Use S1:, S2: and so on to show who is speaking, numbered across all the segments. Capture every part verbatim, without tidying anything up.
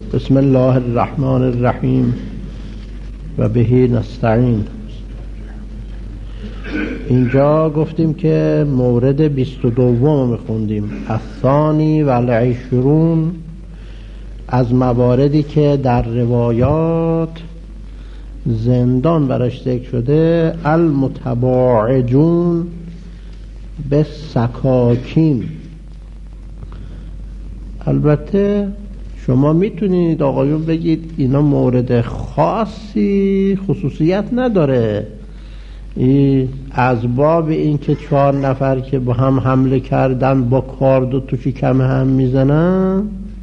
S1: بسم الله الرحمن الرحیم و به نستعین. اینجا گفتیم که مورد بیست و دوم میخوندیم، الثانی و العشرون، از مواردی که در روایات زندان برش ذکر شده، المتباعجون به سکاکین. البته شما میتونید آقایون بگید اینا مورد خاصی خصوصیت نداره، از باب این که چهار نفر که با هم حمله کردن با کارد و تو شکم هم میزنن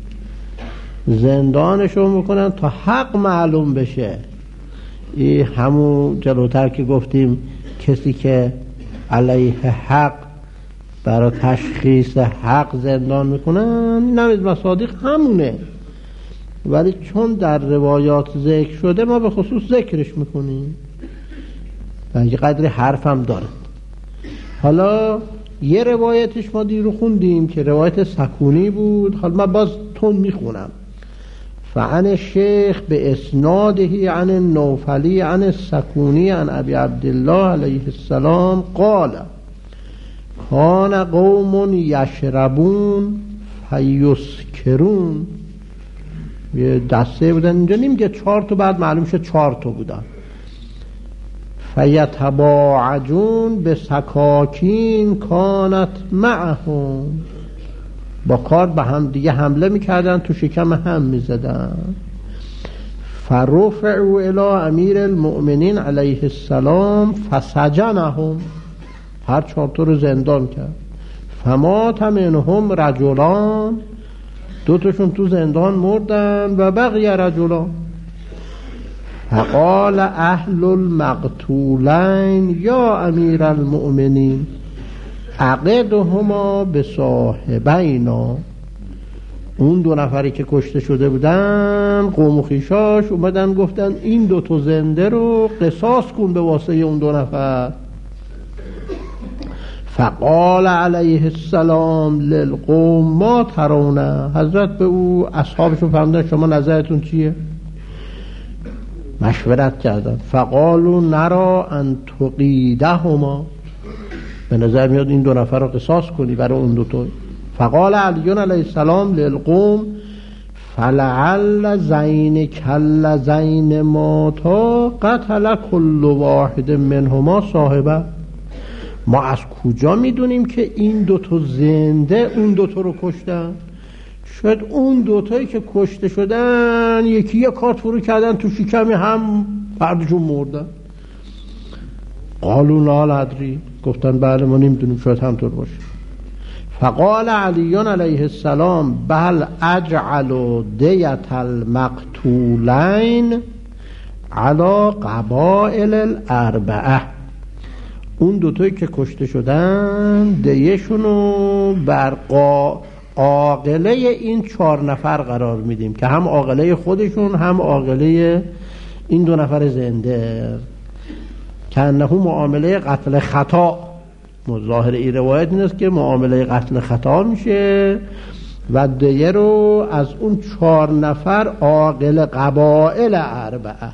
S1: زندانشون میکنن تا حق معلوم بشه. این همون جلوتر که گفتیم کسی که علیه حق برای تشخیص حق زندان میکنن، نمیز مصادیق همونه، ولی چون در روایات ذکر شده ما به خصوص ذکرش میکنیم و یه قدر حرف هم داره. حالا یه روایتش ما دیرو خوندیم که روایت سکونی بود، حالا من باز تون میخونم. فعن الشیخ به اسناده عن النوفلی عن السکونی عن ابی عبدالله علیه السلام قال کان قوم یشربون فیسکرون. یه دسته بودن، اینجا نمیگه چهار تا، بعد معلوم شد چهار تا بودن. فیتباعجون به سکاکین کانت معهم، با کار به هم دیگه حمله میکردن، تو شکم هم میزدن. فرفعوا الی امیر المؤمنین علیه السلام فسجنهم، هر چهار تا رو زندان کرد. فمات منهم رجلان، دو تاشون تو زندان مردن. و بقی رجلان. فقال اهل المقتولین یا امیر المؤمنین عقدهما به صاحبینا. اون دو نفری که کشته شده بودن، قوم و خویشاش اومدن گفتن این دو تا زنده رو قصاص کن به واسطه اون دو نفر. فقال علیه السلام للقوم ما ترونه، حضرت به او اصحابشون فرمودن شما نظرتون چیه؟ مشورت کردن. فقالوا نرا ان تقیدهما، به نظر میاد این دو نفر رو قصاص کنی برای اون دو تا. فقال علی علیه السلام للقوم فلعل زین کل زین ماتا قتل کل واحد منهما صاحبه. ما از کجا میدونیم که این دوتا زنده اون دوتا رو کشتن؟ شاید اون دوتایی که کشته شدن یکی یک کارت فرو کردن تو شکمی هم پردشون مردن. قالوا لا ندری، گفتن بله ما نمیدونیم، شاید همطور باشه. فقال علی علیه السلام بل اجعل دیت المقتولین علی قبائل الاربعه. اون دوتایی که کشته شدن دیشونو بر عاقله این چهار نفر قرار میدیم که هم عاقله خودشون هم عاقله این دو نفر زنده، که انه معامله قتل خطا. ظاهر این روایت این است که معامله قتل خطا میشه و دیه رو از اون چهار نفر عاقل قبائل اربعه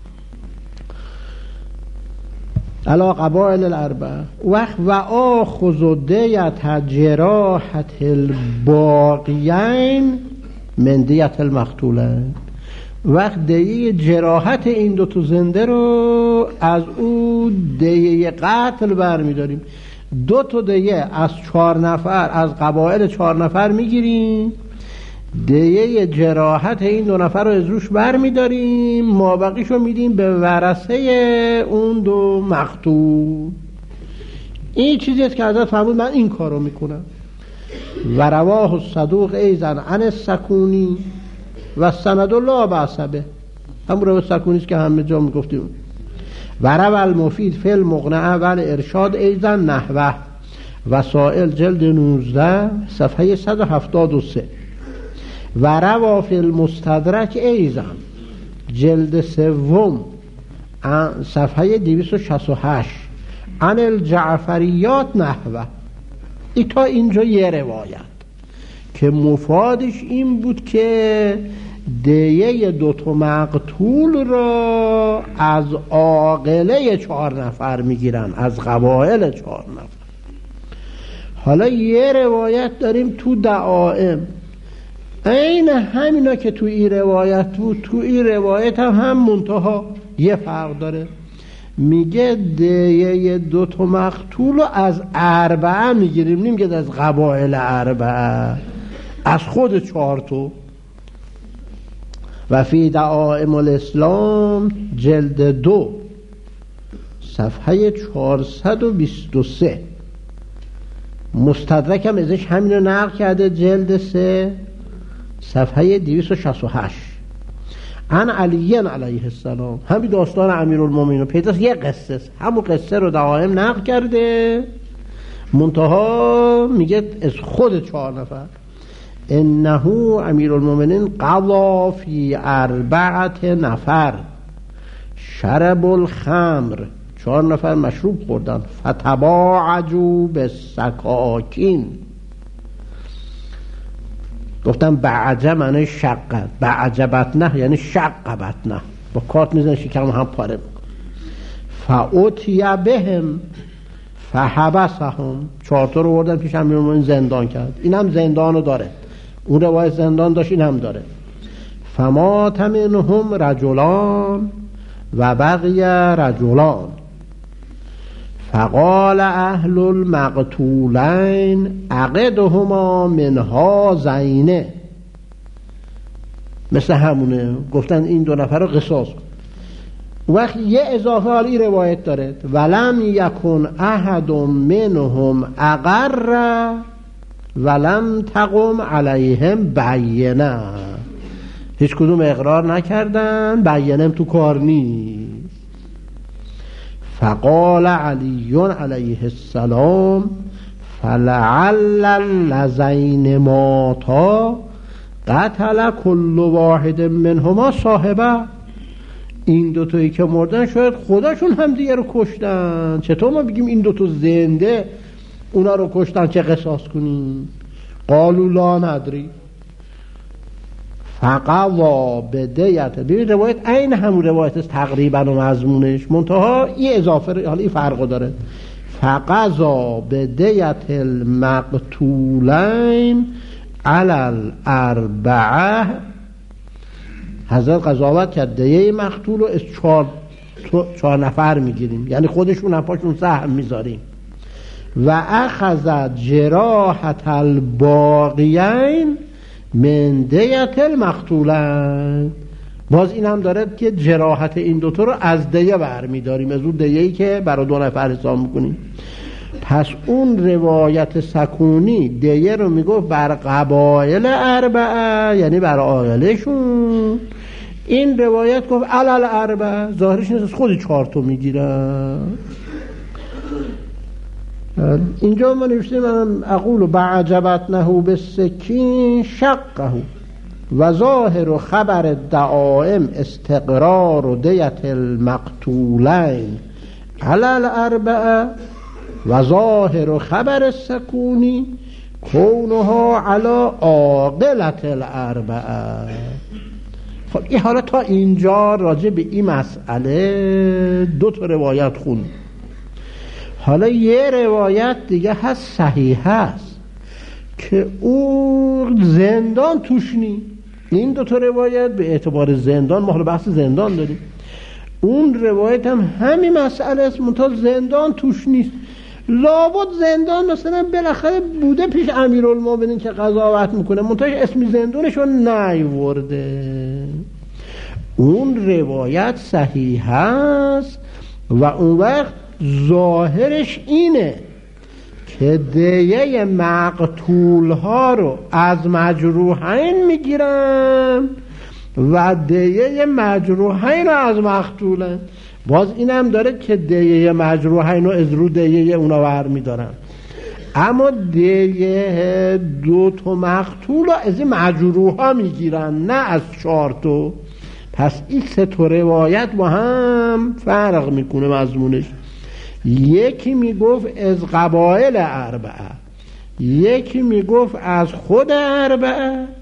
S1: علا قبائل الاربعه وقت و آخذ دیت جراحت الباقیین من دیت المقتولین. وقت دیه جراحت این دو تا زنده رو از اون دیه قتل برمیداریم. دو تا دیه از چهار نفر از قبائل چهار نفر میگیریم، دیه جراحت این دو نفر رو از روش برمیداریم، ما بقیشو میدیم به ورثه اون دو مقتول. این چیزی است که حضرت فرمود من این کارو میکنم. و رواه الصدوق ایضا عن السکونی و سند لا بأس به، همون رواه سکونی است که همه جا میگفتیم. و رواه المفید فی المقنعه و الارشاد ایضا نحوه، وسائل جلد نوزده صفحه صد و هفتاد و سه. و رواه فی المستدرک ایضا جلد سوم صفحه دویست و شصت و هشت عن الجعفریات نحوه. ای تا اینجا یه روایت که مفادش این بود که دیه دوتا مقتول را از عاقله چهار نفر میگیرن، از قبایل چهار نفر. حالا یه روایت داریم تو دعائم این همینا که تو این روایت بود، تو این روایت هم هم منتها یه فرق داره. میگه دیه دوتا مقتول رو از اربعه میگیریم، نمیگه از قبایل اربعه، از خود چهارتو. و فی دعائم الاسلام جلد دو صفحه چهارصد و بیست و سه، مستدرک هم ازش همینو نقل کرده، جلد سه صفحه دویست و شصت و هشت. عن علی علیه السلام، همین داستان امیرالمومنین پیداست، یه قصه است، همون قصه رو دعائم نقل کرده، منتها میگه از خود چهار نفر. انه امیرالمومنین قضا فی اربعت نفر شرب الخمر، چهار نفر مشروب خوردن، فتباعجوا بالسکاکین. گفتم بعجه معنی شقه، بعجه بطنه یعنی شقه بطنه، با کارت میزنه شکم هم پاره میکنه. فاوتی بهم فحبسهم، چهارتا رو بردن پیش امیرالمومنین زندان کرد. این هم زندانو داره، اون روایت زندان داشت، این هم داره. فمات منهم رجلان و بقی رجلان فقال اهل المقتولین عقدهما منها زینه، مثل همونه، گفتن این دو نفر رو قصاص کن. وقت یه اضافه حالی روایت داره، ولم یکن احد منهم اقر ولم تقم علیهم بینه، هیچ کدوم اقرار نکردن، بینه تو کار نیست. فقال علی علیه السلام فلعل اللذین ماتا قتل کل واحد منهما صاحبه، این دوتایی که مردن شاید خودشون هم دیگه رو کشتن، چطور ما بگیم این دوتا زنده اونا رو کشتن چه قصاص کنیم؟ قالوا لا ندری فقضا بدیت. ببین روایت عین همون روایت است تقریبا و مضمونش، منتها این اضافه، حالا این فرقو داره. فقضا بدیت المقتولین علی الاربعه، حضرت قضاوت کرد دیه مقتول رو از چهار, چهار نفر میگیریم، یعنی خودشون نفاشون سهم میذاریم. و اخذت جراحت الباقیین من دیت المقتولین، باز این هم داره که جراحت این دوتا رو از دیه برمیداریم، از اون دیهی که برای دو نفر حساب میکنیم. پس اون روایت سکونی دیه رو میگفت بر قبایل اربعه، یعنی بر عائلهشون. این روایت گفت علل اربعه، ظاهرش نیست از خود چهارتو میگیرن. اینجا ما نوشتیم من اقول بعجبتنه بالسکین شقه و ظاهر و خبر الدعائم استقرار و دیت المقتولین علی الاربعه و ظاهر و خبر السکونی کونها علی عاقلت الاربعه. خب این حالا تا اینجا راجع به این مسئله دو تا روایت خوند. حالا یه روایت دیگه هست صحیح هست که اون زندان توش نی. این دو تا روایت به اعتبار زندان، ما حالا بحث زندان داریم، اون روایت هم همین مسئله است، منتها زندان توش نیست. لابد زندان مثلا بالاخره بوده پیش امیرالمومنین که قضاوت میکنه، منتها اسم زندانش رو نیورده. اون روایت صحیح هست و اون وقت ظاهرش اینه که دیه مقتول ها رو از مجروحین میگیرن و دیه مجروحین رو از مقتولن. باز اینم داره که دیه مجروحین رو از رو دیه اونا ور میدارن، اما دیه دو تا مقتول رو از مجروح ها میگیرن، نه از چهار تا. پس این سه تا روایت با هم فرق میکنه مضمونش. یکی میگفت از قبایل اربعه، یکی میگفت از خود اربعه،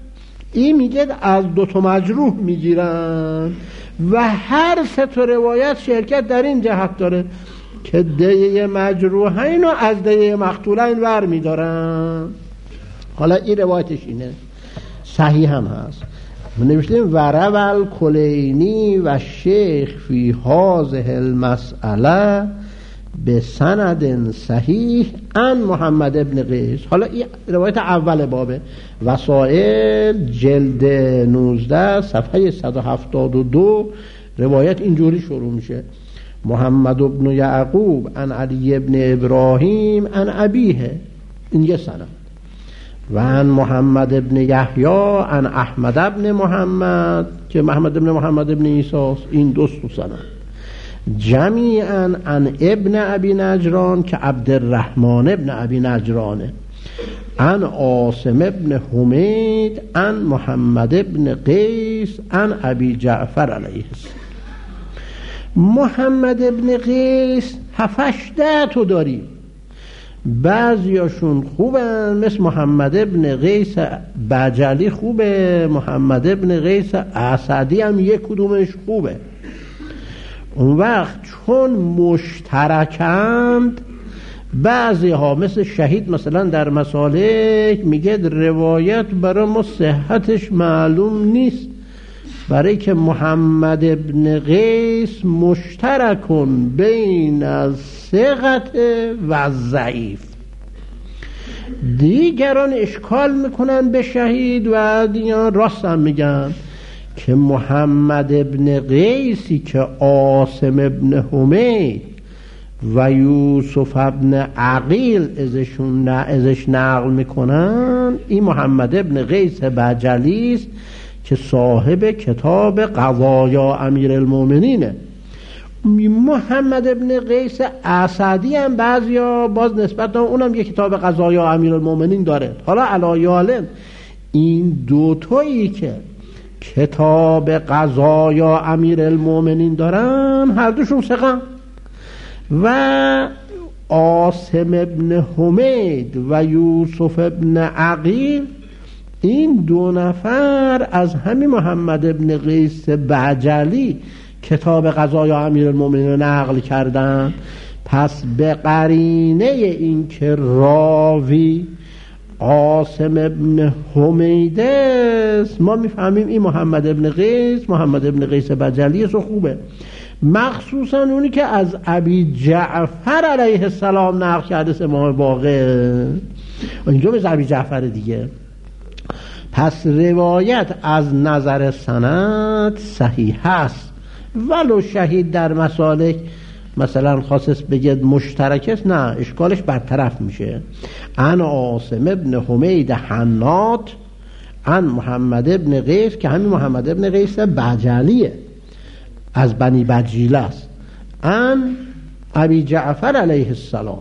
S1: این میگه از دو تا مجروح میگیرن و هر سه تا روایت شرکت در این جهت داره که دیه مجروحین رو از دیه مقتولین ور میدارن. حالا این روایتش اینه، صحیح هم هست. نوشتیم ورول کلینی و شیخ فی هذه المسئله به سند صحیح عن محمد ابن قیس. حالا این روایت اول بابه، وسائل جلد نوزده صفحه صد و هفتاد و دو روایت اینجوری شروع میشه: محمد ابن یعقوب عن علی ابن ابراهیم عن ابیه، این یه سند. و عن محمد ابن یحیی عن احمد ابن محمد که محمد ابن محمد ابن عیسی، این دو سند. جمیعا عن ابن ابی نجران که عبدالرحمن ابن ابی نجرانه، عن عاصم ابن حمید عن محمد ابن قیس عن ابی جعفر علیه السلام. محمد ابن قیس هفتش ده تو داریم، بعضیاشون خوبن مثل محمد ابن قیس بجلی خوبه، محمد ابن قیس اسدی هم یک کدومش خوبه. اون وقت چون مشترکند بعضی ها مثل شهید مثلا در مسالک میگه روایت برای ما صحتش معلوم نیست، برای که محمد ابن قیس مشترکن بین از ثقت و ضعیف. دیگران اشکال میکنن به شهید و دیگران راست هم میگن که محمد ابن قیسی که عاصم ابن حمید و یوسف ابن عقیل ازشون ازش نقل میکنن، این محمد ابن قیس بجلی است که صاحب کتاب قضایا امیر المومنینه. محمد ابن قیس اسدی هم بعضیا باز نسبت اونم یک کتاب قضایا امیر المومنین داره. حالا علایالم این دوتایی که کتاب قضایا امیر المومنین دارن هر دوشون ثقه، و عاصم ابن حمید و یوسف ابن عقیل این دو نفر از همین محمد ابن قیس بجلی کتاب قضایا امیر المومنین رو نقل کردن. پس به قرینه این که راوی عاصم ابن حمید است ما میفهمیم این محمد ابن قیس محمد ابن قیس بجلی است و خوبه، مخصوصا اونی که از ابی جعفر علیه السلام نقل کرده سه ماه واقع، اینجا به ابی جعفر دیگه. پس روایت از نظر سند صحیح هست، ولو شهید در مسالک مثلا خاصش بگید مشترک است، نه اشکالش برطرف میشه. عن عاصم ابن حمید حنات عن محمد ابن قیس که همین محمد ابن قیس بجلیه از بنی بجیله است، عن ابی جعفر علیه السلام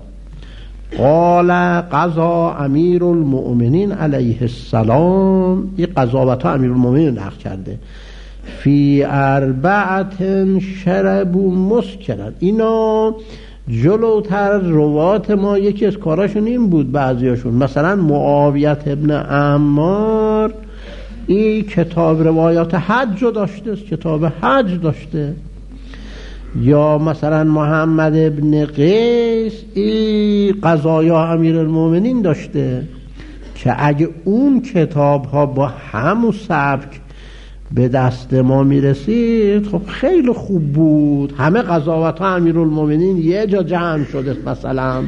S1: قال قضا امیر المؤمنین علیه السلام، این قضاوت ها امیر المؤمنین نقل کرده، فی اربعت شربوا مسکرا. اینا جلوتر روات ما یکی از کاراشون این بود، بعضیاشون مثلا معاویت ابن عمار این کتاب روایات حج داشته، کتاب حج داشته، یا مثلا محمد ابن قیس این قضایا امیر المومنین داشته که اگه اون کتاب ها با همون سبک به دست ما میرسید خب خیلی خوب بود، همه قضاوت ها امیر المومنین یه جا جمع شده مثلا.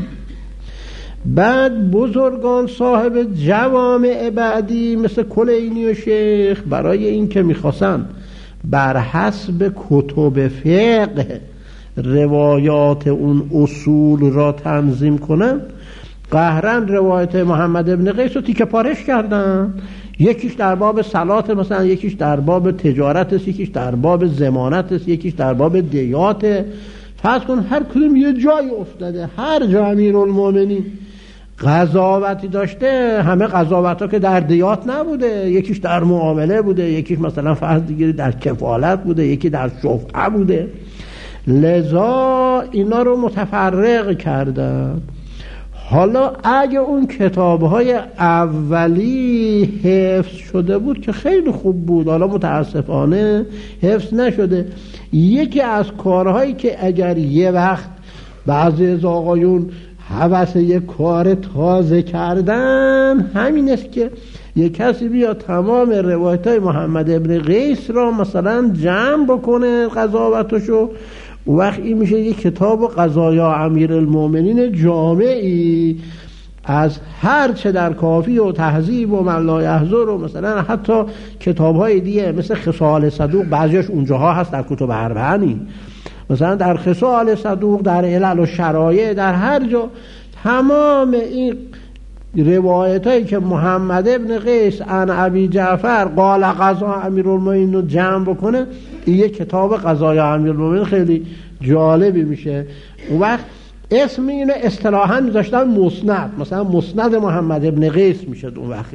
S1: بعد بزرگان صاحب جوامع بعدی مثل کلینی و شیخ برای این که میخواستن بر حسب کتب فقه روایات اون اصول را تنظیم کنن، قهرن روایت محمد ابن قیس رو تیکه پارش کردن، یکیش در باب صلات مثلا، یکیش در باب تجارت است، یکیش در باب ضمانت است، یکیش در باب دیات. فرض کن هر کدوم یه جای افتاده، هر جا امیرالمومنین قضاوتی داشته، همه قضاوت ها که در دیات نبوده، یکیش در معامله بوده، یکیش مثلا فرض دیگری در کفالت بوده، یکی در شفعه بوده، لذا اینا رو متفرق کردن. حالا اگه اون کتاب‌های اولی حفظ شده بود که خیلی خوب بود، حالا متاسفانه حفظ نشده. یکی از کارهایی که اگر یه وقت بعضی از آقایون هوس یک کار تازه کردن همین است که یک کسی بیا تمام روایت‌های محمد ابن قیس را مثلا جمع بکنه قضاوتشو، وقت این میشه یک کتاب قضایا امیرالمومنین جامعی از هر چه در کافی و تهذیب و من لا یحضر و مثلا حتی کتاب‌های دیگه مثل خصال صدوق، بعضیش اونجاها هست در کتب اربعین، مثلا در خصال صدوق، در علل و شرایع، در هر جا تمام این روایت هایی که محمد ابن قیس عن ابی جعفر قال قضا امیرالمومنین رو جمع بکنه، این یک کتاب قضای امیرالمومنین خیلی جالبی میشه. اون وقت اسم اینو اصطلاحاً میذاشتن مسند، مثلا مسند محمد ابن قیس میشد اون وقت.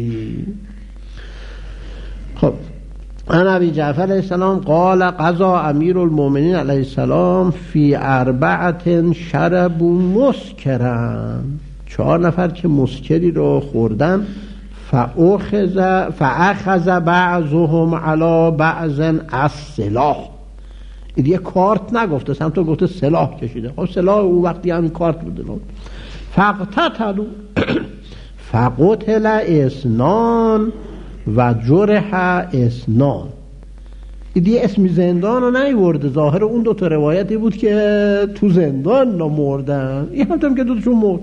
S1: خب عن ابی جعفر علیه السلام قال قضا امیرالمومنین علیه السلام فی اربعة شربوا مسکرا، چهار نفر که مسکری رو خوردن، فاخذ فاخذ بعضهم علی بعض السلاح، این یه کارت نگفته، سمت گفته سلاح کشیده، خب سلاح اون وقتی همین کارت بوده. فقتتلوا فقتل اثنان و جرح اثنان، این دیگه اسم زندان رو نیورده، ظاهر اون دو تا روایتی بود که تو زندان مردن، این هم که دوتاشون مرد.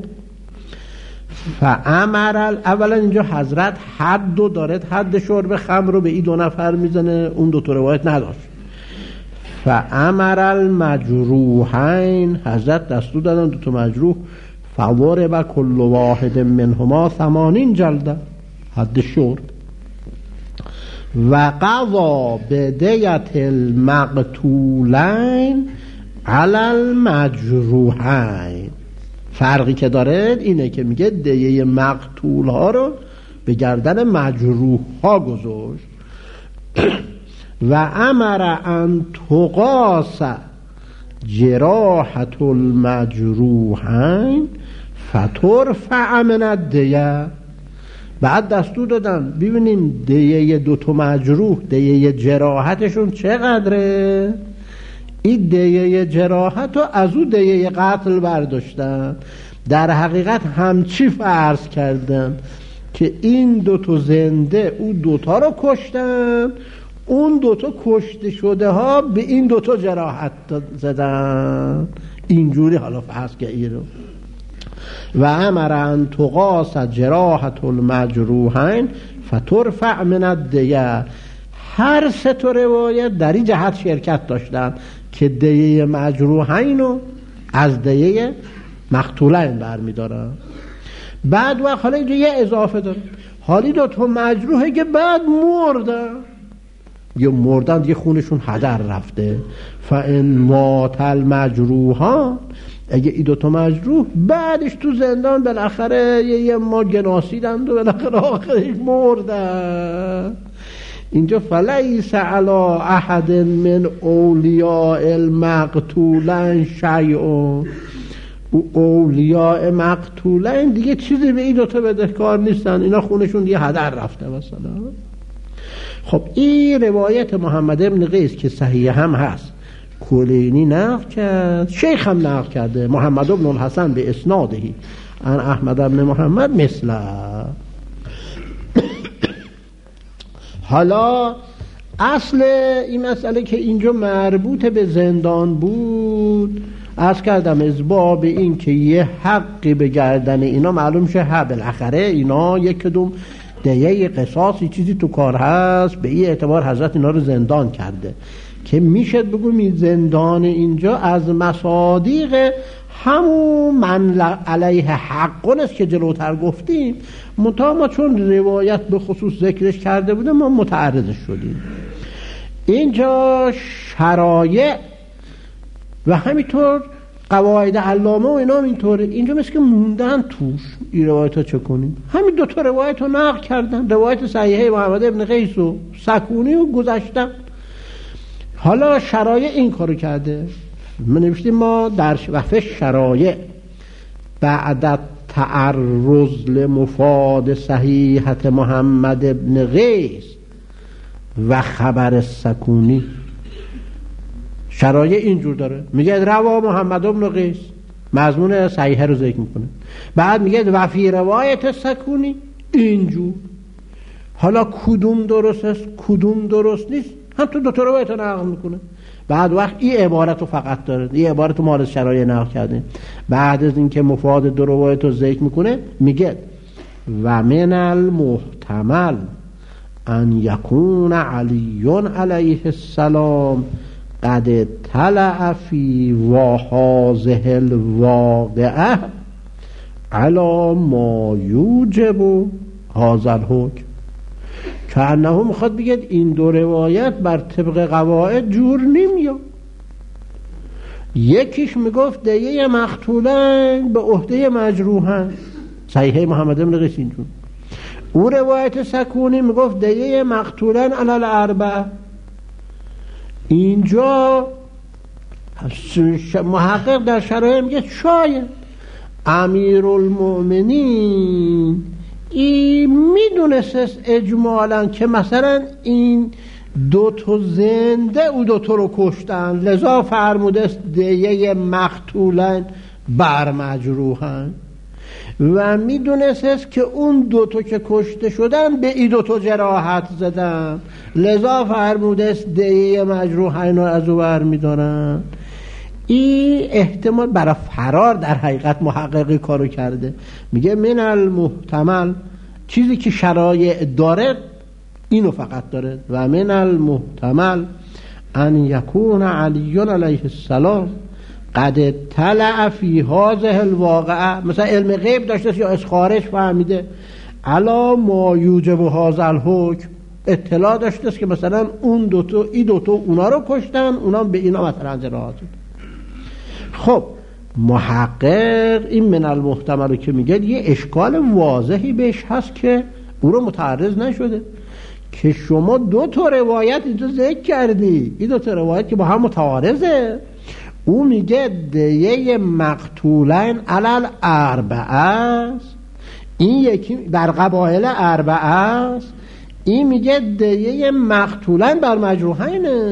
S1: فامر، اولا اینجا حضرت حد دو دارد، حد شرب خمر رو به این دو نفر میزنه، اون دو تا روایت نداشت. فامر المجروحین، حضرت دستور دادن دو تا مجروح، فضرب کل واحد منهما ثمانین جلده، حد شرب. و قضا بدیت المقتولین علی المجروحین، فرقی که داره اینه که میگه دیه مقتول ها رو به گردن مجروح ها گذاشت. و امر ان تقاس جراحت المجروحین فترفع من الدیه، بعد دستور دادن ببینین دیه دوتا مجروح، دیه جراحتشون چقدره، این دیه جراحت رو از او دیه قتل برداشتن. در حقیقت همچی فرض کردن که این دوتا زنده او دوتا رو کشتن، اون دوتا کشته شده ها به این دوتا جراحت زدن، اینجوری حالا فرض که ای رو. و امر ان تقاس جراحت المجروحین فترفع من الدیه، هر سه تا روایت در این جهت شرکت داشتن که دیه مجروحین رو از دیه مقتولین برمی دارن. بعد وقت حالا اینجا یه اضافه داره، حالی دو تا مجروحه که بعد مردن، یا مردن دیگه خونشون هدر رفته. فان مات المجروحان، اگه این دوتا مجروح بعدش تو زندان بالاخره یه, یه ما گناسیدند و بالاخره آخرش مردن، اینجا فلیس علی احد من اولیاء المقتولین شیء، او اولیاء مقتولین دیگه چیزی به این دوتا بدهکار نیستن، اینا خونشون دیگه هدر رفته مثلا. خب این روایت محمد ابن قیس که صحیح هم هست، کلینی نقل کرد، شیخ هم نقل کرده، محمد ابن الحسن به اسنادهی عن احمد ابن محمد مثل. حالا اصل این مسئله که اینجا مربوط به زندان بود، عرض کردم از باب این که یه حقی به گردن اینا معلوم شه، ها بالاخره اینا یک کدوم دیه قصاصی چیزی تو کار هست، به این اعتبار حضرت اینا رو زندان کرده که میشه بگم این زندان اینجا از مصادیق همون من علیه حقون است که جلوتر گفتیم، منتها ما چون روایت به خصوص ذکرش کرده بوده ما متعرض شدیم. اینجا شرایع و همینطور قواعد علامه و اینا اینطوره، اینجا مثل که موندن توش این روایت ها. چه کنیم؟ همین دوتا روایت ها نقل کردن، روایت صحیحه محمد ابن قیس و سکونی و گذشتن. حالا شرایع این کارو کرده، من نوشتیم ما در وقف شرایع بعد تعرض لمفاد صحیحت محمد ابن قیس و خبر السکونی. شرایع اینجور داره، میگه روا محمد ابن قیس، مضمون صحیحه رو ذکر میکنه، بعد میگه و فی روایت سکونی اینجور. حالا کدوم درست است کدوم درست نیست هم تو دو تا روایت نقل میکنه. بعد وقت این عبارت رو فقط داره، این عبارت رو ما از شرایع نقل کرده. بعد از اینکه مفاد دو روایت رو ذکر میکنه میگه و من المحتمل ان یکون علی علیه السلام قد طلع فی وهذه الواقعه علی ما یوجب هذا الحکم. که انه میخواد بگید این دو روایت بر طبق قواعد جور نمیاد. یکیش میگفت دیه مقتولن به عهده مجروحن، صحیحه محمد ابن قیس اینجور. او روایت سکونی میگفت دیه مقتولن علی الاربعه. اینجا محقق در شرایع میگه شاید امیرالمؤمنین این میدونست اجمالا که مثلا این دو تا زنده او دو تا رو کشتن، لذا فرموده است دیه مقتولن بر مجروحن، و میدونست که اون دو تا که کشته شدن به این دو تا جراحت زدن، لذا فرموده است دیه مجروحین رو از او بر میدارن. این احتمال برای فرار در حقیقت محققی کارو کرده. میگه من المحتمل، چیزی که شرایع داره اینو فقط داره، و من المحتمل ان یکون علی علیه السلام قد طلع فی هذه الواقعه، مثلا علم غیب داشته یا از خارج فهمیده، علی ما یوجب هذا الحکم، اطلاع داشته که مثلا اون دوتا ای دوتا اونا رو کشتن، اونا به اینا مثلا جراحت. خب محقق این من المحتمل رو که میگه یه اشکال واضحی بهش هست که او رو متعرض نشده، که شما دو تا روایت اینجا ذکر کردی، این دو تا روایت که با هم متعارضه. او میگه دیه مقتولین علی الاربعه است، این یکی در قبایل اربعه است، این میگه دیه مقتولین بر مجروحینه.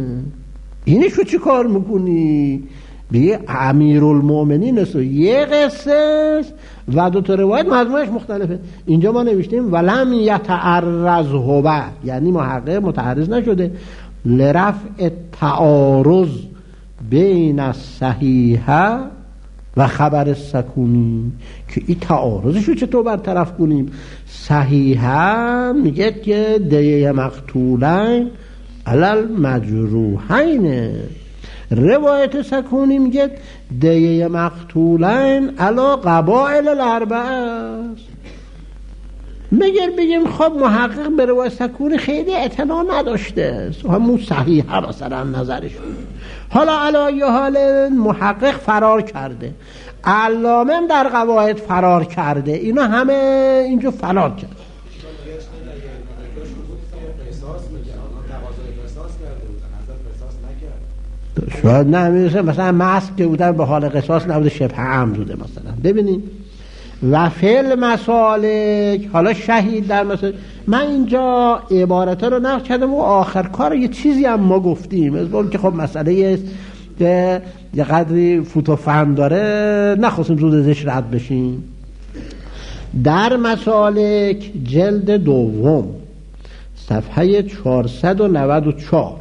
S1: اینشو چی کار میکنی؟ بیه امیرالمؤمنین است و یه قصه است و دو تا روایت مضمونش مختلفه. اینجا ما نوشتیم ولم یتعرض هو، یعنی محقق متعرض نشده لرفع تعارض بین الصحیحه و خبر السکونی، که این تعارضشو چطور برطرف کنیم. صحیحه میگه که دیه مقتولین علی المجروحین، روایت سکونی میگه دیه مقتولین علی قبائل الاربعه است. مگر بگیم خب محقق به روایت سکونی خیلی اطلاع نداشته، همون صحیحه مثلا نظرش، حالا علی حال محقق فرار کرده، علامه در قواعد فرار کرده، اینا همه اینجا فرار کرده. شاید نه میرسه مثلا مسک که بودن به حال قصاص نبوده، شبه عمد بوده مثلا. ببینید و فعل مسالک، حالا شهید در مسالک، من اینجا عبارت رو نقل کردم و آخر کار یه چیزی هم ما گفتیم، از اون که خب مسئله است که یه قدری فوت و فهم داره، نخواستیم زود ازش رد بشیم. در مسالک جلد دوم صفحه چهارصد و نود و چهار،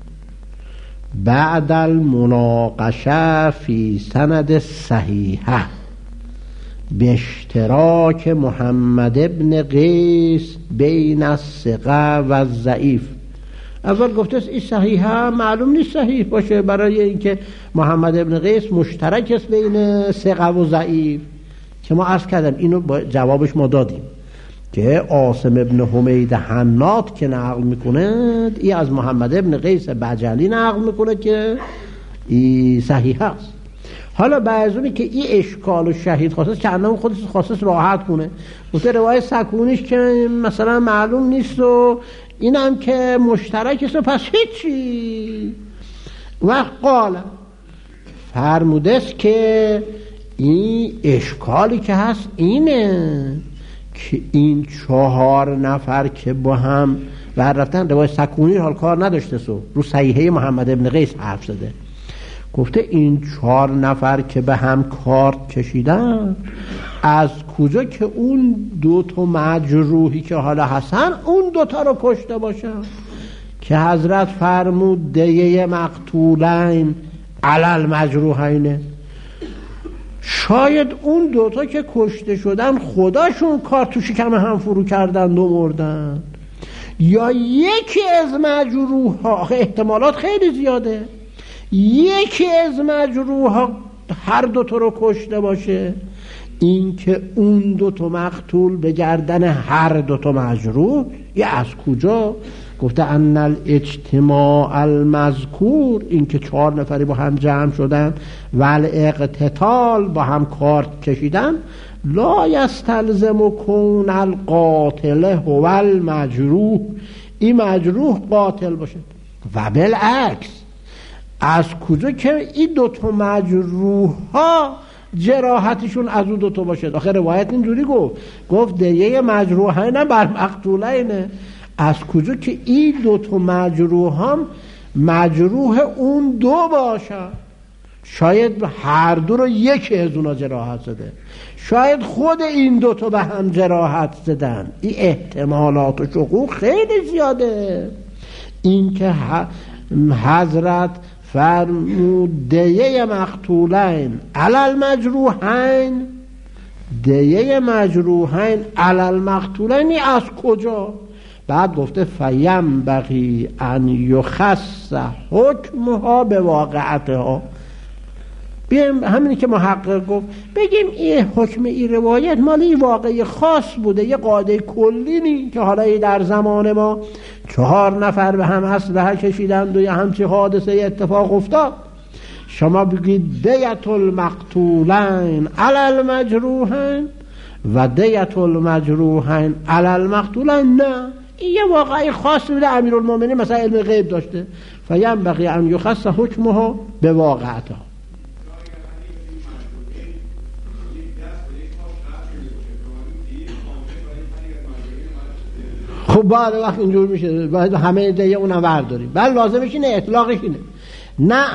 S1: بعد المناقشه فی سند صحیحه به اشتراک محمد ابن قیس بین الثقه و الضعیف. اول گفته است این صحیحه معلوم نیست صحیح باشه، برای اینکه محمد ابن قیس مشترک است بین ثقه و ضعیف، که ما عرض کردم اینو جوابش ما دادیم که عاصم ابن حمید حنات که نقل میکنه این از محمد ابن قیس بجلی نقل میکنه که این صحیح است. حالا بعضونی که این اشکال و شهید خاصه چندم خودش خاصش راحت کنه، گفته روایت سکونیش که مثلا معلوم نیست و اینم که مشترک است و پس هیچی. وقت قال فرموده است که این اشکالی که هست اینه که این چهار نفر که با هم ور رفتن، روایت سکونی حال کار نداشته، سو رو صحیحه محمد ابن قیس حرف زده، گفته این چهار نفر که به هم کارت کشیدن، از کجا که اون دو تا مجروحی که حالا هستن اون دوتا رو کشته باشن؟ که حضرت فرمود دیه مقتولین علل مجروحینه. شاید اون دوتا که کشته شدن خداشون کار تو شکم هم فرو کردن و مردن، یا یکی از مجروح ها، احتمالات خیلی زیاده، یکی از مجروح ها هر دوتا رو کشته باشه. این که اون دوتا مقتول به گردن هر دوتا مجروح، یا از کجا؟ گفته ان الاجتماع المذکور، این که چهار نفری با هم جمع شدن و الاقتتال با هم کارت کشیدن، لا یستلزم کون القاتل هو المجروح، این مجروح قاتل باشه. و بالعکس، از کجا که این دوتا مجروح ها جراحتشون از اون دوتا باشه؟ آخر روایت اینجوری گفت، گفت دیه مجروحین بر مقتولینه. از کجا که این دوتا مجروح هم مجروح اون دو باشن؟ شاید هر دو رو یکی از اونا جراحت زده، شاید خود این دوتا به هم جراحت زدن. این احتمالات و شکوک خیلی زیاده. این که حضرت فرمود دیه مقتولین علل مجروحین، دیه مجروحین علل مقتولین از کجا؟ بعد گفته فیم بقی ان یخص حکمها به واقعتها. بیایم همینی که محقق گفت بگیم این حکم این روایت مال این واقعی خاص بوده، یه قاعده کلی نی که حالا در زمان ما چهار نفر به هم اسلحه کشیدند و یه همچی حادثه اتفاق افتاد. شما بگید دیت المقتولین علی المجروحین و دیت المجروحین علی المقتولین. نه، این یه واقعی خاص بوده، امیرالمومنین مثلا علم غیب داشته. فیم بقی ان یخص حکمها به واقعتها. خب بعد وقت اینجور میشه باید همه دیگه اونم ورداریم، بعد لازمش اینه، اطلاقش اینه. نه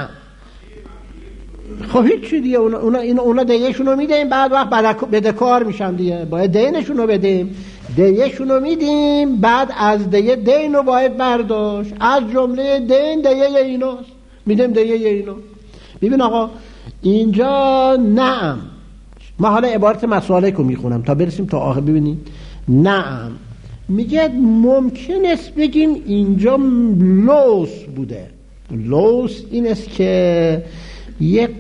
S1: خب هیچ چی دیگه، اونا, اونا, اونا دیگهشون رو میدیم، بعد وقت بدهکار میشن دیگه، باید دینشون رو بدیم، دیگهشون رو میدیم، بعد از دیگه دین رو باید برداشت، از جمله دین دیگه ایناست، میدیم دیگه اینا. ببین آقا اینجا نعم، ما حالا عبارت مسالک رو میخونم تا برسیم تا آخر ببینیم. نعم میگه ممکن است بگیم اینجا لوس بوده. لوس این است که یک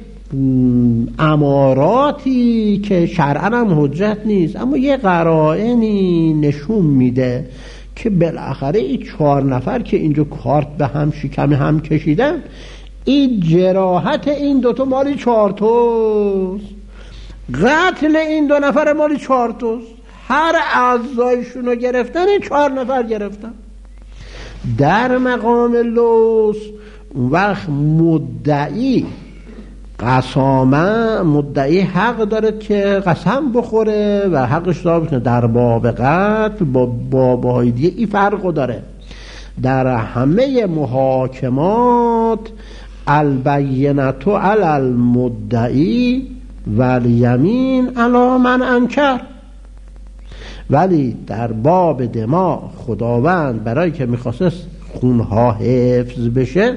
S1: اماراتی که شرعاً هم حجت نیست، اما یه قرائنی نشون میده که بالاخره این چهار نفر که اینجا کارت به هم شکم هم کشیدن، این جراحت این دوتا مالی چهار توست، قتل این دو نفر مالی چهار توست، هر اعضایشون رو گرفتن، این چهار نفر گرفتن. در مقام لوس وقت مدعی قسامه، مدعی حق داره که قسم بخوره و حقش ثابت در باب قتل با بابهای دیگه این فرق داره. در همه محاکمات البینة علی المدعی و الیمین علی من انکر، ولی در باب دماء خداوند برای که میخواسته خونها حفظ بشه،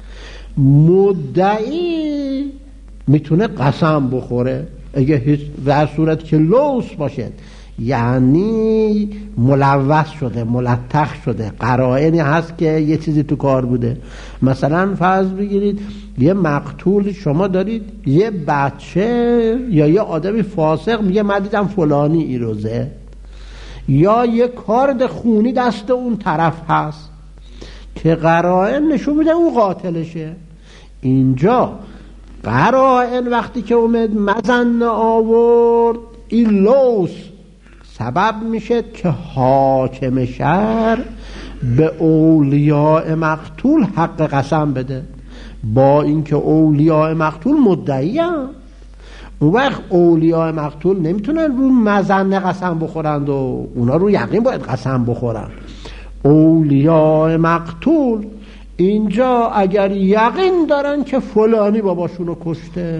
S1: مدعی میتونه قسم بخوره اگه هیچ، در صورت که لوس باشه، یعنی ملوث شده، ملتخ شده، قرائنی هست که یه چیزی تو کار بوده. مثلا فرض بگیرید یه مقتول شما دارید، یه بچه یا یه آدمی فاسق میگه من دیدم فلانی ایروزه، یا یه کارد خونی دست اون طرف هست که قرائن نشون میده اون قاتلشه. اینجا قرائن وقتی که اومد مظنه آورد، این لوس سبب میشه که حاکم شهر به اولیاء مقتول حق قسم بده، با اینکه اولیاء مقتول مدعی هم. اون وقت اولیاء مقتول نمیتونن رو مظنه قسم بخورند و اونا رو یقین باید قسم بخورن. اولیاء مقتول اینجا اگر یقین دارن که فلانی باباشونو کشته،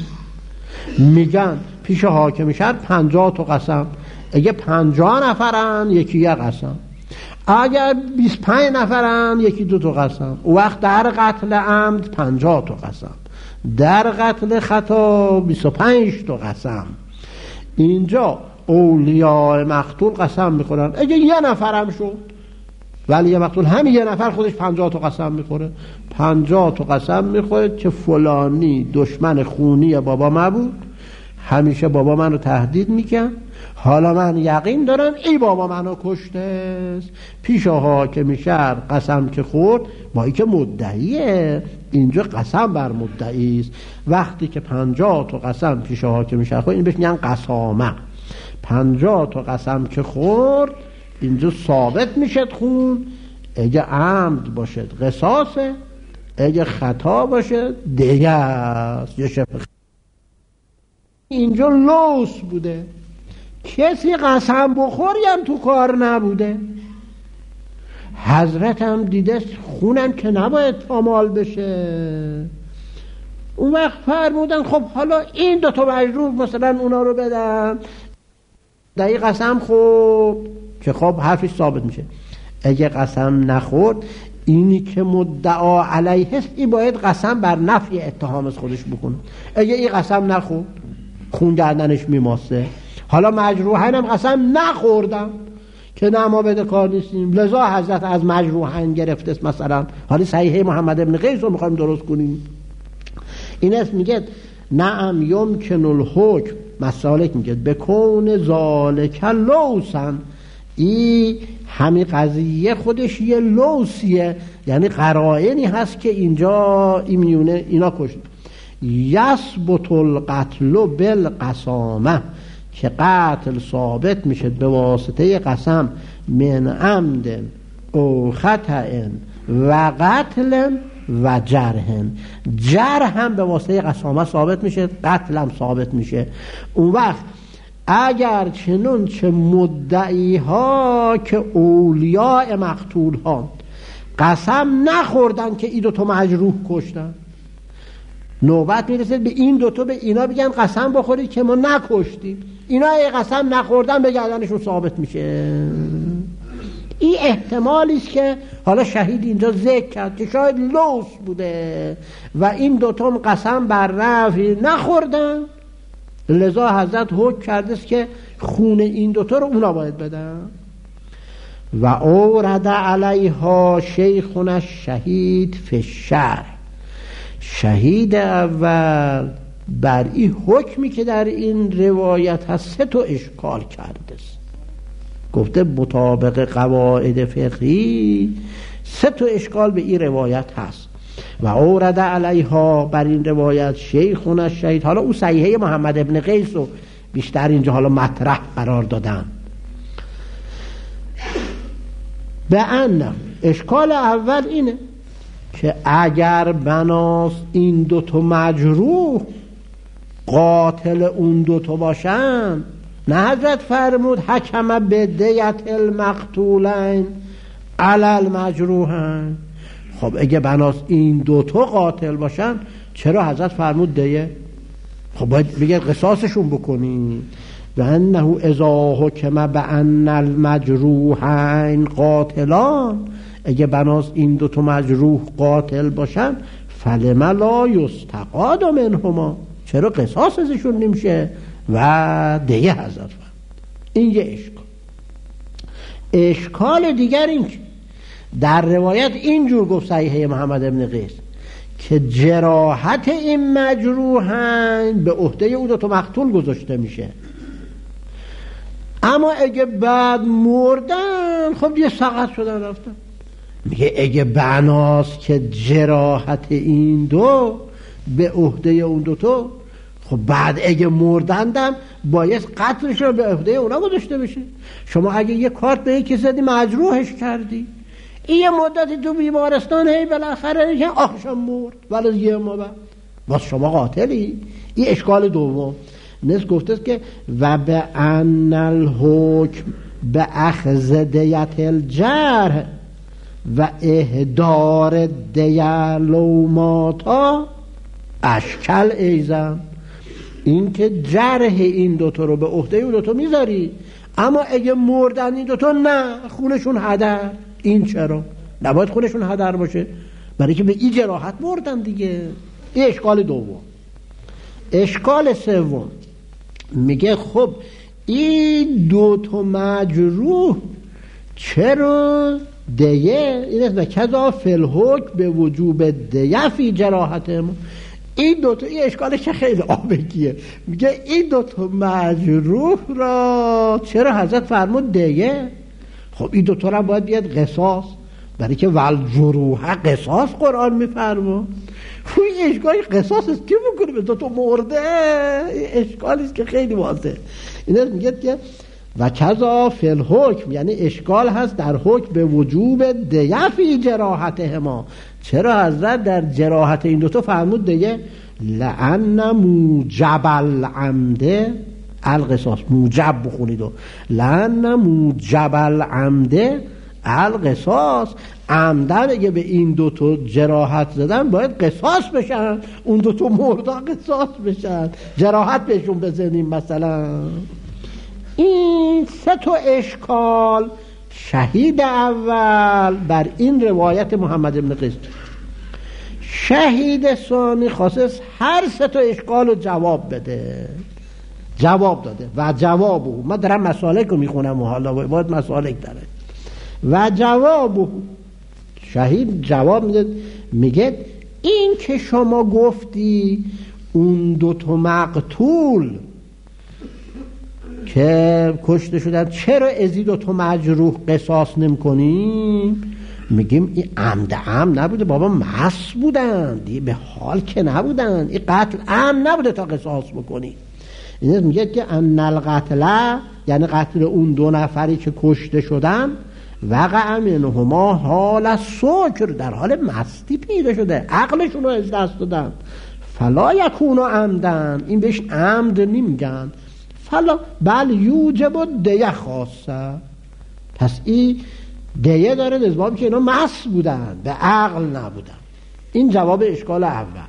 S1: میگن پیش حاکم شهر پنجاه تا قسم. اگه پنجاه نفرن یکی یک قسم، اگر بیست و پنج نفرن یکی دو تا قسم. او وقت در قتل عمد پنجاه تا قسم، در قتل خطا بیست و پنج تا قسم. اینجا اولیاء مقتول قسم میخورن. اگه یه نفرم شد ولی مقتول همین یه نفر خودش پنجاه تا قسم میخوره، پنجاه تا قسم میخوره که فلانی دشمن خونی بابا ما بود، همیشه بابا من رو تهدید میکن، حالا من یقین دارم ای بابا منو کشته است. پیش حاکم شهر قسم که خورد با ای که مدعیه، اینجا قسم بر مدعی است. وقتی که پنجاه تا قسم پیش حاکم شهر خورد این بهش میگن قسامه. پنجاه تا قسم که خورد اینجا ثابت میشد خون. اگه عمد باشد قصاصه، اگه خطا باشد دیگه است یا شبه. اینجا لوس بوده، کسی قسم بخوری هم تو کار نبوده. حضرت هم دیده خونم که نباید پامال بشه. اون وقت فرمودن خب حالا این دوتا مجروح مثلا اونا رو بدم، دقیق قسم خورد که خب حرفش ثابت میشه. اگه قسم نخورد اینی که مدعا علیه است این باید قسم بر نفی اتهام از خودش بکنه. اگه این قسم نخورد خون گردنش میماسه. حالا مجروحین هم قسم نخوردم که نه ما بده کار نیستیم، لذا حضرت از مجروحین گرفته است. مثلا حالا صحیحه محمد ابن قیس رو میخوایم درست کنیم، این است میگه نعم یمکن الحکم مسالک میگه بکون ذالک لوسن. این همین قضیه خودش یه لوسیه، یعنی قرائنی هست که اینجا این میونه اینا کشت. یثبت القتل بالقسامه، که قتل ثابت میشه به واسطه قسم من عمد او خطأ و قتل و جرح. جرح هم به واسطه قسامه ثابت میشه، قتل هم ثابت میشه. اون وقت اگر چنون چه مدعی ها که اولیاء مقتول ها قسم نخوردن که این دوتا مجروح کشتن، نوبت میرسه به این دوتا به اینا بگن قسم بخورید که ما نکشتیم. اینا ای قسم نخوردن به گردنشون ثابت میشه. این احتمالی است که حالا شهید اینجا ذکر کرد که شاید لوس بوده و این دوتا قسم بر نفی نخوردن، لذا حضرت حکم کرده است که خون این دوتا رو اونا باید بدن. و اورد علیها شیخنا شهید فی الشرح. شهید اول بر این حکمی که در این روایت هست سه تا اشکال کرده است. گفته مطابق قواعد فقهی سه تا اشکال به این روایت هست. و اورد علیها بر این روایت شیخنا شهید. حالا او صحیحه محمد ابن قیس رو بیشتر اینجا حالا مطرح قرار دادن. به ان اشکال اول اینه که اگر بناس این دوتا مجروح قاتل اون دوتا باشن، نه حضرت فرمود حکم به دیت المقتولین علی المجروحین. خب اگه بناس این دوتا قاتل باشن چرا حضرت فرمود دیه؟ خب باید بگه قصاصشون بکنی. و انه اذا حکم بان المجروحین قاتلان، اگه بناس این دوتا مجروح قاتل باشن فلما لا یستقاد منهما، چرا قصاص ازشون نمیشه و دیه حضرت فرمود. این یه اشکال. اشکال دیگر این که در روایت اینجور گفت صحیحه محمد ابن قیس که جراحت این مجروحین به عهده او دوتا مقتول گذاشته میشه، اما اگه بعد مردن خب یه سقط شدن رفتن. میگه اگه بناست که جراحت این دو به عهده اون دوتا، خب بعد اگه مردندم باید قتلش رو به عهده اونا گذاشته بشه. شما اگه یه کارت به یکی زدی مجروحش کردی، این یه مدتی تو بیمارستان هی بالاخره آخشم مرد ولی یه ما بعد باز شما قاتلی، این اشکال دوم. نس گفته است که و به ان الحکم به اخذ دیت الجرح و اهدار دیالوماتا اشکل ایزن، این که جرح این دوتا رو به عهده اون دوتا میذاری، اما اگه مردن این دوتا نه، خونشون هدر. این چرا؟ نباید خونشون هدر باشه، برای که به این جراحت مردن دیگه. این اشکال دوم. اشکال سوم میگه خب این دوتا مجروح چرا دیه این است و کذا فی الحکم به وجوب دیه فی جراحت ما. این دوتا، این اشکالش که خیلی آبگیه، میگه این دوتا مجروح را چرا حضرت فرمود دیه؟ خب این دوتا را باید بیاد قصاص، برای که والجروح قصاص قرآن میفرما. این اشکال قصاص است که میکنه به دوتا مرده؟ این اشکالیست که خیلی واضحه. این است میگه که و کذا فی الحکم، یعنی اشکال هست در حکم به وجوب دیه فی جراحتهما. چرا حضرت در جراحت این دوتا فرمود دیه؟ لأن موجب العمده القصاص. موجب بخونید و لأن موجب العمده القصاص. عمدن اگه به این دوتا جراحت زدن باید قصاص بشن، اون دوتا مردا قصاص بشن، جراحت بهشون بزنیم مثلا. این سه تا اشکال شهید اول بر این روایت محمد ابن قیس، شهید ثانی خاص هر سه تا اشکال رو جواب بده. جواب داده و جوابه، من دارم مسالک رو میخونم و حالا باید مسالک داره. و جوابه، شهید جواب میده، میگه این که شما گفتی اون دوتا مقتول که کشته شدن چرا ازی دوتا مجروح قصاص نمی کنیم؟ میگیم این عمد عمد نبوده بابا، مس بودن دیگه، به حال که نبودن، این قتل عمد نبوده تا قصاص بکنی. این میگه که ان القتل، یعنی قتل اون دو نفری که کشته شدن، وقع منهما حال سکر، در حال مستی پیدا شده، عقلشون رو از دست دادن. فلا یکونو عمدن، این بهش عمد نمیگن. فلا بل یوجب دیه خاصه، پس این دیه داره نسبت که اینا مس بودن، به عقل نبودن. این جواب اشکال اول.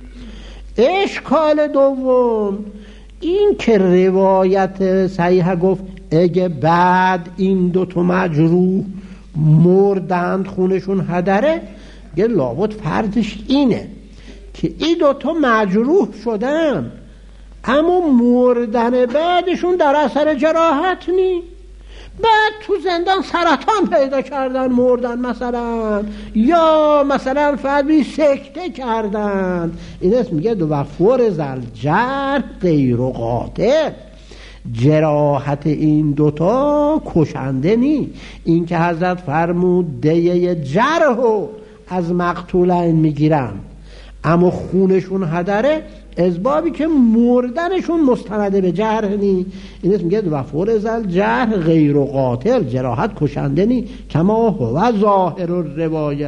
S1: اشکال دوم این که روایت صحیحه گفت اگه بعد این دوتا مجروح مردند خونشون هدره، یه لابد فرضش اینه که این دوتا مجروح شدن اما مردن بعدشون در اثر جراحت نی، بعد تو زندان سرطان پیدا کردن مردن مثلا، یا مثلا فرضی سکته کردن. این اسم میگه دو وفور زلجر غیر قاتل، جراحت این دوتا کشنده نی. این که حضرت فرمود دیه جرحو از مقتولین میگیرن اما خونشون هدره، اسبابی که مردنشون مستنده به جرح نی. این اسم میگه وفور زل جرح غیر قاتل، جراحت کشنده نی، کما هو ظاهر الروایه.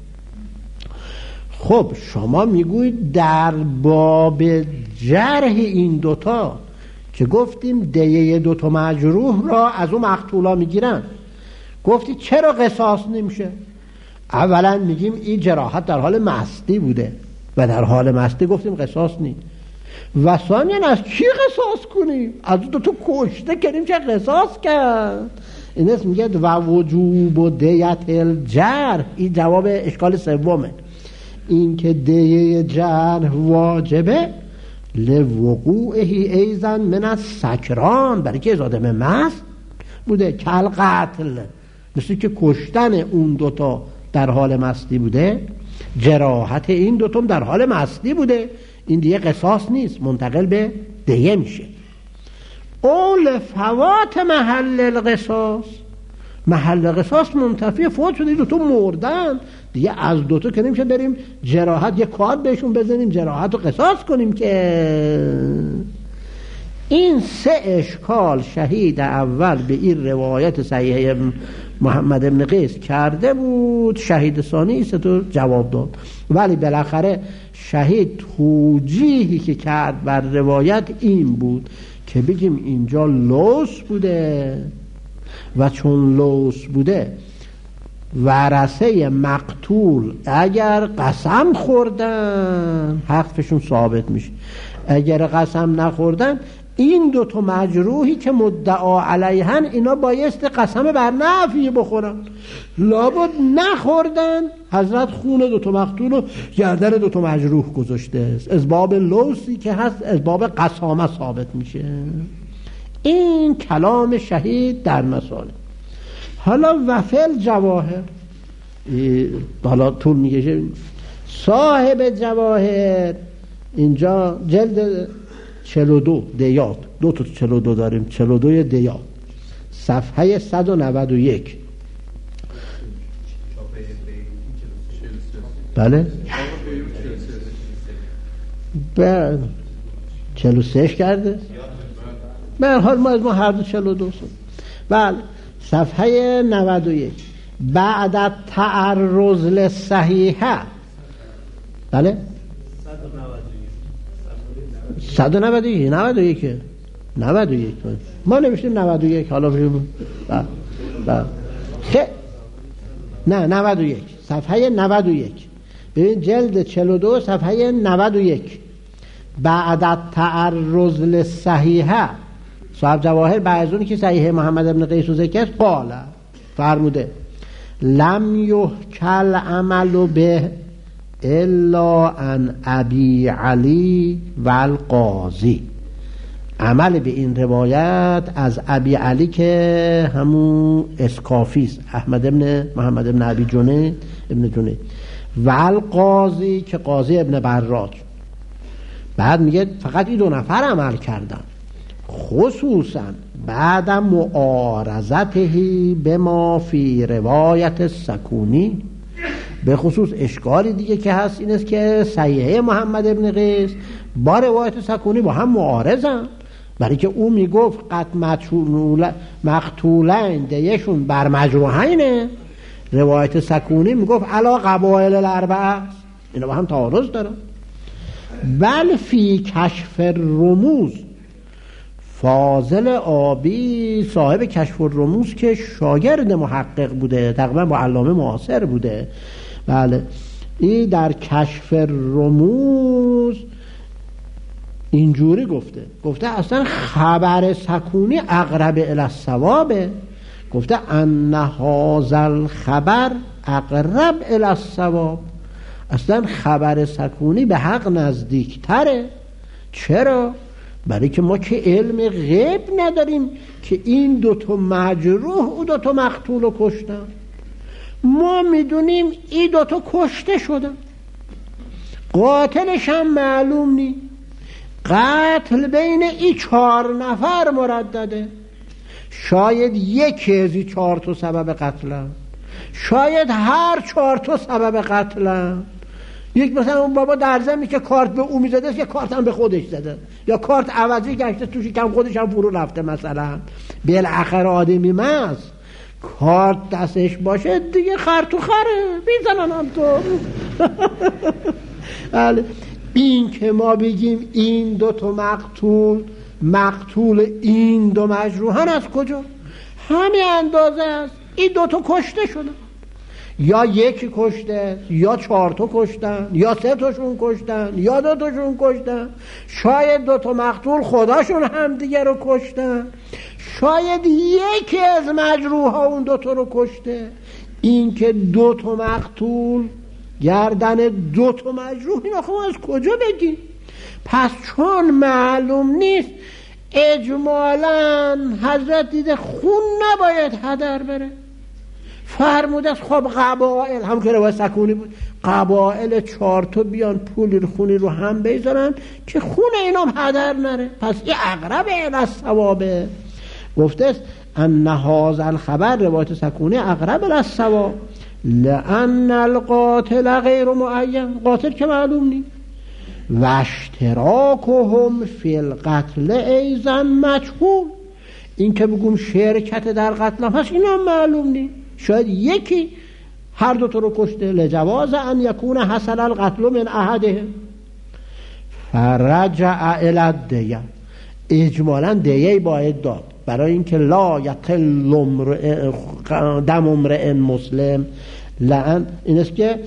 S1: خب شما میگوید در باب جرح این دوتا که گفتیم دیه دوتا مجروح را از اون مقتولا میگیرن، گفتی چرا قصاص نمیشه؟ اولا میگیم این جراحت در حال مستی بوده و در حال مستی گفتیم قصاص نی. و ثانیاً از کی قصاص کنیم؟ از دو تا کشته کنیم چه قصاص کرد؟ این اسم میگه و وجوب و دیت الجرح. این جواب اشکال سومه، این که دیه جرح واجبه لوقوعه ایزن من از سکران، برای که ازادم مست بوده، کل قتل، مثل که کشتن اون دوتا در حال مستی بوده، جراحت این دوتا در حال مستی بوده، این دیگه قصاص نیست، منتقل به دیه میشه. اول فوات محل القصاص، محل قصاص منتفی فوت شده، دوتا مردن دیگه، از دوتا که نمیشه بریم جراحت یه کار بهشون بزنیم جراحت رو قصاص کنیم که. این سه اشکال شهید اول به این روایت صحیح محمد ابن قیس کرده بود، شهید ثانی ستو جواب داد. ولی بالاخره شهید توجیهی که کرد بر روایت این بود که بگیم اینجا لوس بوده و چون لوس بوده ورثه مقتول اگر قسم خوردن حقشون ثابت میشه، اگر قسم نخوردن این دوتا مجروحی که مدعا علیهن اینا بایست قسم بر نفی بخورن، لابد نخوردن، حضرت خون دوتا مقتول رو گردن دوتا مجروح گذاشته است، از باب لوسی که هست از باب قسامه ثابت میشه. این کلام شهید در مسائل. حالا وفل جواهر حالا طول میکشه. صاحب جواهر اینجا جلد چهل و دو دیات، دو تا چهل و دو داریم، چهل و دو دیات، صفحه صد و نود و یک. بله به چهل و سه کرده. به هر حال ما از ما هر دو چهل و دو سن. بله صفحه نود و یک. بعد تعرض للصحیحه. بله صد و نود و یک نود و یک نود و یک ما نمیشتیم نود و یک. حالا بشیم خیلی نه نود و یک صفحه نود و یک. ببین جلد چهل و دو صفحه نود و یک. بعد تعرض للصحیحه صاحب جواهر بعد از اونی که صحیح محمد ابن قیس رو ذکر قال فرموده لم یحکل عمل به الا ان ابی علی و القاضی. عمل به این روایت از ابی علی که همون اسکافیست احمد ابن محمد ابن ابی جنید ابن جنید و القاضی که قاضی ابن براج. بعد میگه فقط این دو نفر عمل کردن، خصوصا بعد معارضته به ما فی روایت سکونی. به خصوص اشکالی دیگه که هست این است که صحیحه محمد ابن قیس با روایت سکونی با هم معارضن، برای که او میگفت قد مقتولین دیشون بر مجروحینه، روایت سکونی میگفت علا قبایل الاربعه، اینا با هم تعارض دارن. بل فی کشف الرموز فاضل آبی صاحب کشف الرموز که شاگرد محقق بوده، تقریبا با علامه معاصر بوده. بله این در کشف الرموز اینجوری گفته گفته اصلا خبر سکونی اقرب الی الصواب، گفته ان هذا الخبر اقرب الی الصواب، اصلا خبر سکونی به حق نزدیکتره. چرا؟ برای که ما که علم غیب نداریم که این دوتا مجروح او دوتا مقتول رو کشتن، ما میدونیم این دوتا کشته شدن، قاتلش هم معلوم نی. قتل بین این چهار نفر مردده، شاید یکی از این چهار تا سبب قتلم، شاید هر چهار تا سبب قتلم. یک مثلا اون بابا در زمینی که کارت به او میزده یا کارت هم به خودش زده، یا کارت عوضی گشته توش کم خودش هم فرو رفته. مثلا بالاخره آدمی مست کارت دستش باشه دیگه خر تو خره میزنن هم تو. این که ما بگیم این دو تا مقتول مقتول این دو مجروحن از کجا؟ همین اندازه است این دو تا کشته شدن، یا یکی کشته یا چهار تا کشتن یا سه تاشون کشتن یا دو تاشون کشتن، شاید دو تا مقتول خداشون هم دیگه رو کشتن، شاید یکی از مجروحا اون دو تا رو کشته. این که دو تا مقتول گردن دو تا مجروح اینا خب از کجا بگیم؟ پس چون معلوم نیست اجمالاً حضرت دیده خون نباید هدر بره، فرموده است خب قبائل هم که روایت سکونی بود قبائل چهار تا بیان پولی رو خونی رو هم بیزارن که خون اینام هدر نره، پس این اقرب الی الصواب. گفته است ان هذا الخبر روایت سکونی اقرب الی الصواب لان القاتل غیر معین، قاتل که معلوم نیست، و اشتراکهم فی القتل ایضا مجهول، این که بگم شرکت در قتل هم هست اینا معلوم نیست. شاید یکی هر دو تا رو کشته. لجواز ان یکون حصل القتل من احدهم فرجع الی الدیه. اجمالا دیه باید داد برای اینکه لا یقل دم امرئ مسلم، لعن این است که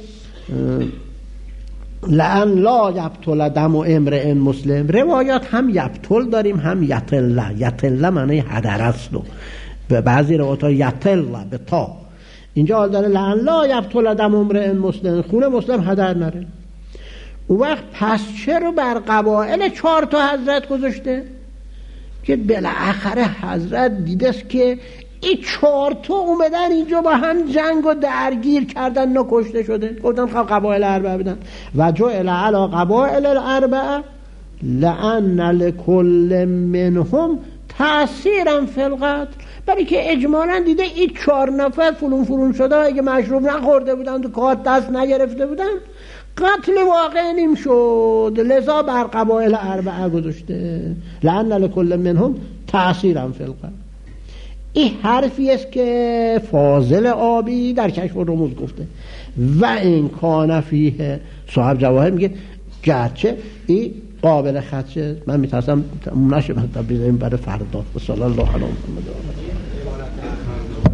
S1: لعن لا یبطل دم امرئ مسلم. روایات هم یبطل داریم هم یطل. یطل معنی هدر است و به بعضی روایات ها یطل به تا. اینجا داره لعن لا یبطل دم امرئ مسلم، خون مسلم هدر نره. اون وقت پس چرا بر قبایل چهار تا حضرت گذاشته؟ که بالاخره حضرت دیده است که این چهار تا اومدن اینجا با هم جنگ و درگیر کردن، نکشته شده. گفتن خب قبایل اربعه بدن و جعل علی قبایل الاربعه لأن لكل منهم تأثیرا فی القتل. برای که اجمالا دیده این چهار نفر فلون فلون شده، اگه مشروب نخورده بودن تو کار دست نگرفته بودن قتل واقع نیم شد، لذا بر قبایل اربعه گذاشته. لأن لكل منهم تأثیرا فی القتل. این حرفی است که فاضل آبی در کشف الرموز گفته. و این کان فیه صاحب جواهر میگه گرچه این قابل خدشه. من میترسم نشه مثلا بذاریم برای فردا. صلی الله علیه و سلم.